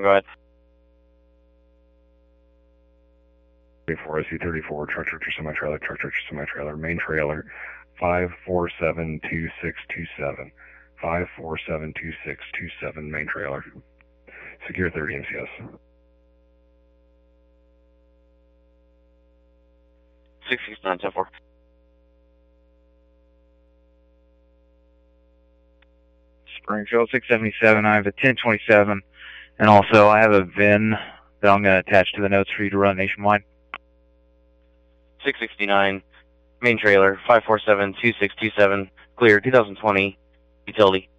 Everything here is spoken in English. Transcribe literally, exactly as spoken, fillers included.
Go ahead. thirty-four, S C thirty-four, truck, tractor, semi-trailer, truck, tractor, semi-trailer, main trailer, five four seven two six two seven. five four seven two six two seven, main trailer. Secure thirty M C S. six six nine ten four. Springfield six seventy-seven, I have a ten twenty-seven, and also I have a V I N that I'm going to attach to the notes for you to run nationwide. six sixty-nine, main trailer, five four seven two six two seven, clear, two thousand twenty, utility.